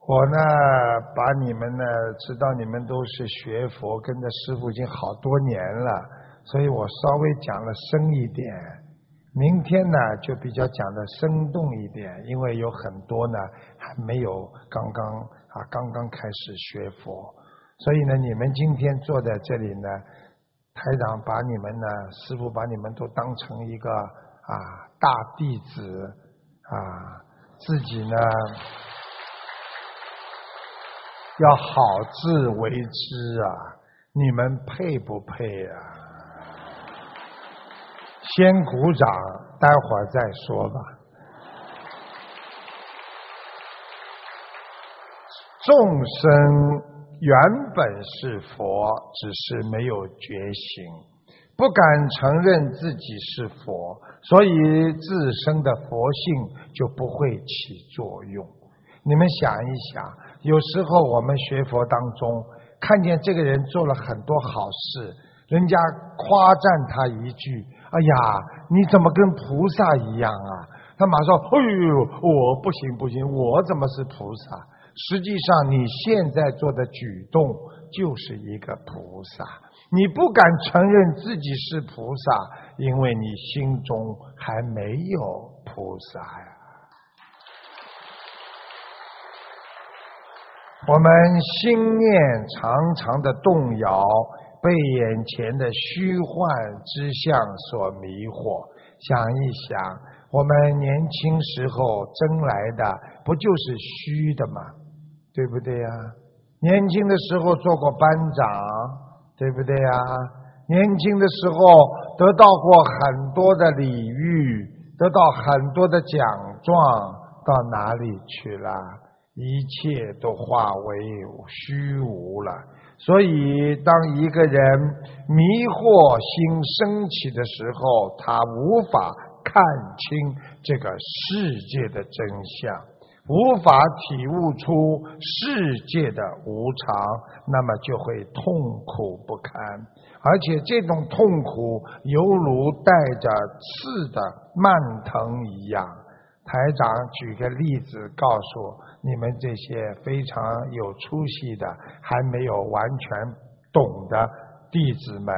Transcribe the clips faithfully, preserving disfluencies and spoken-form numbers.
我呢，把你们呢，知道你们都是学佛，跟着师父已经好多年了，所以我稍微讲了深一点。明天呢，就比较讲的生动一点，因为有很多呢还没有刚刚啊刚刚开始学佛，所以呢，你们今天坐在这里呢，台长把你们呢，师父把你们都当成一个啊大弟子啊，自己呢。要好自为之啊！你们配不配啊？先鼓掌，待会儿再说吧。众生原本是佛，只是没有觉醒，不敢承认自己是佛，所以自身的佛性就不会起作用。你们想一想，有时候我们学佛当中看见这个人做了很多好事，人家夸赞他一句，哎呀，你怎么跟菩萨一样啊？他马上，哎呦，我不行不行，我怎么是菩萨？实际上你现在做的举动就是一个菩萨，你不敢承认自己是菩萨，因为你心中还没有菩萨呀。我们心念常常的动摇，被眼前的虚幻之相所迷惑。想一想，我们年轻时候争来的不就是虚的吗？对不对呀？年轻的时候做过班长，对不对呀？年轻的时候得到过很多的礼遇，得到很多的奖状，到哪里去了？一切都化为虚无了。所以当一个人迷惑心升起的时候，他无法看清这个世界的真相，无法体悟出世界的无常，那么就会痛苦不堪，而且这种痛苦犹如带着刺的蔓藤一样。台长举个例子告诉你们这些非常有出息的还没有完全懂的弟子们，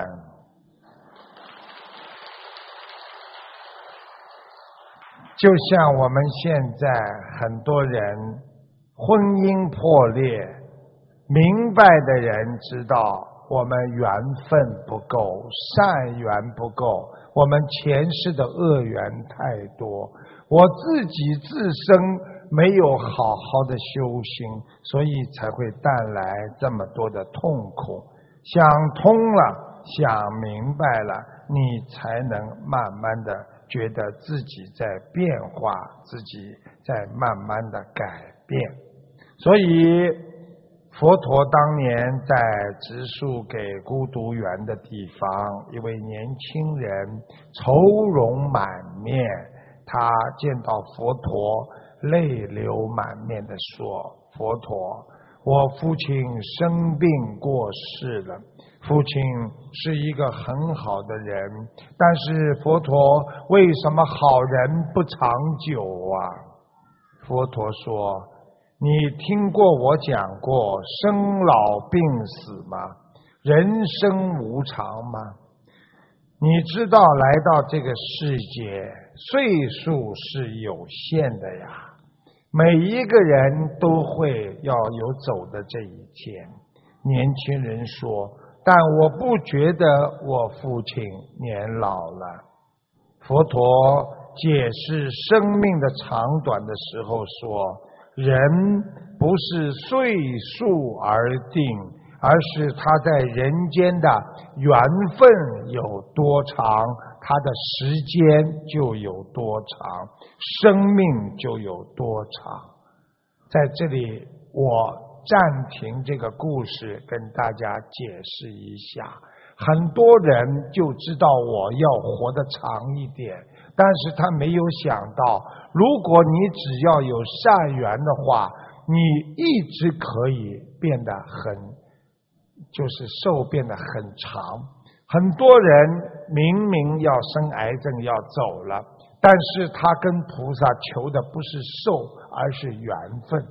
就像我们现在很多人婚姻破裂，明白的人知道我们缘分不够，善缘不够，我们前世的恶缘太多，我自己自身没有好好的修行，所以才会带来这么多的痛苦。想通了，想明白了，你才能慢慢的觉得自己在变化，自己在慢慢的改变。所以佛陀当年在植树给孤独园的地方，一位年轻人愁容满面，他见到佛陀泪流满面地说，佛陀，我父亲生病过世了，父亲是一个很好的人，但是佛陀，为什么好人不长久啊？佛陀说，你听过我讲过生老病死吗？人生无常吗？你知道来到这个世界岁数是有限的呀，每一个人都会要有走的这一天。年轻人说，但我不觉得我父亲年老了。佛陀解释生命的长短的时候说，人不是岁数而定，而是他在人间的缘分有多长，他的时间就有多长，生命就有多长。在这里我暂停这个故事，跟大家解释一下。很多人就知道我要活得长一点，但是他没有想到，如果你只要有善缘的话，你一直可以变得很就是寿变得很长。很多人明明要生癌症要走了，但是他跟菩萨求的不是寿，而是缘分。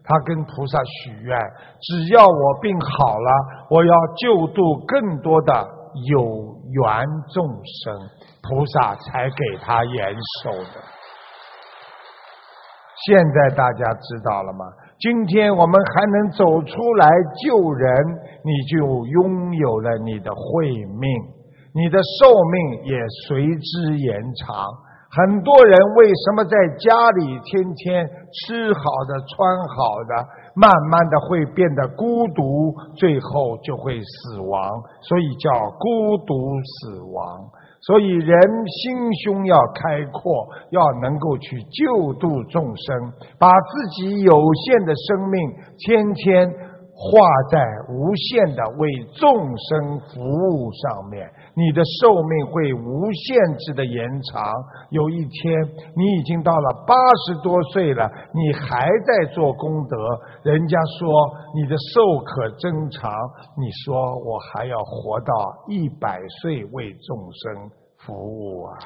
他跟菩萨许愿，只要我病好了，我要救度更多的有缘众生，菩萨才给他延寿的。现在大家知道了吗？今天我们还能走出来救人，你就拥有了你的慧命，你的寿命也随之延长。很多人为什么在家里天天吃好的穿好的，慢慢的会变得孤独，最后就会死亡，所以叫孤独死亡。所以人心胸要开阔，要能够去救度众生，把自己有限的生命天天化在无限的为众生服务上面，你的寿命会无限制的延长。有一天你已经到了八十多岁了，你还在做功德，人家说你的寿可增长，你说我还要活到一百岁为众生服务啊！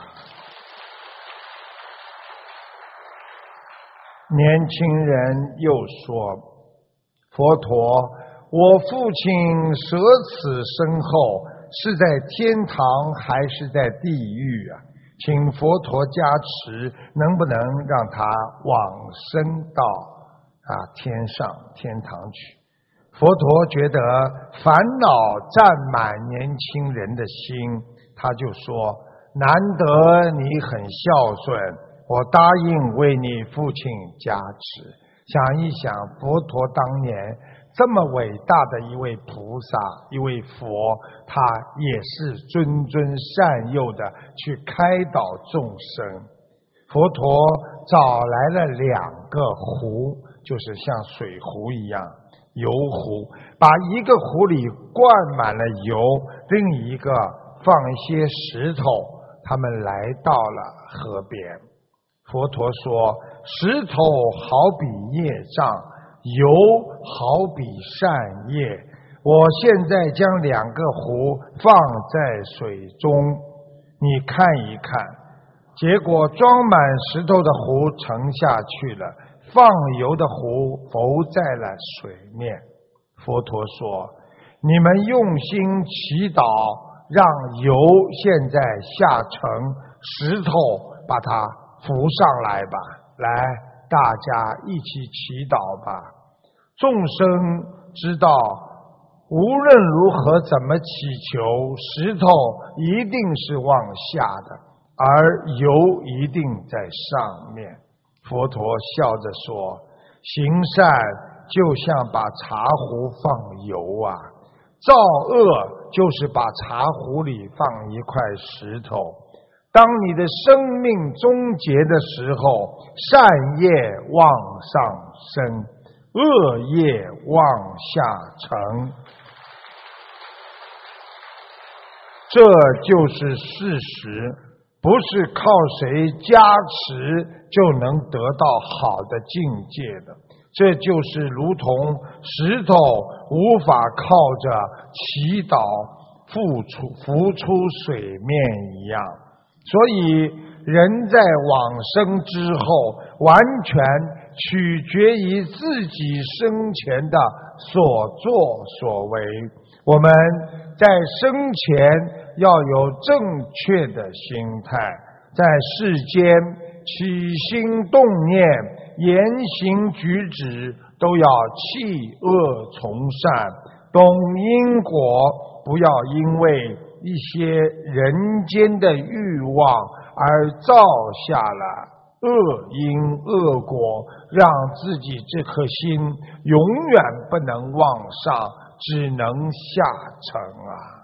年轻人又说，佛陀，我父亲舍此身后是在天堂还是在地狱啊？请佛陀加持，能不能让他往生到啊天上天堂去？佛陀觉得烦恼占满年轻人的心，他就说，难得你很孝顺，我答应为你父亲加持。想一想，佛陀当年这么伟大的一位菩萨，一位佛，他也是谆谆善诱的去开导众生。佛陀找来了两个壶，就是像水壶一样油壶，把一个壶里灌满了油，另一个放一些石头，他们来到了河边。佛陀说，石头好比业障，油好比善业，我现在将两个壶放在水中，你看一看。结果装满石头的壶沉下去了，放油的壶浮在了水面。佛陀说，你们用心祈祷，让油现在下沉，石头把它浮上来吧，来，大家一起祈祷吧。众生知道，无论如何怎么祈求，石头一定是往下的，而油一定在上面。佛陀笑着说，行善就像把茶壶放油啊，造恶就是把茶壶里放一块石头。当你的生命终结的时候，善业往上升，恶业往下沉，这就是事实，不是靠谁加持就能得到好的境界的。这就是如同石头无法靠着祈祷付出浮出水面一样。所以人在往生之后，完全取决于自己生前的所作所为。我们在生前要有正确的心态，在世间起心动念、言行举止都要弃恶从善，懂因果，不要因为一些人间的欲望而造下了恶因恶果，让自己这颗心永远不能往上，只能下沉啊。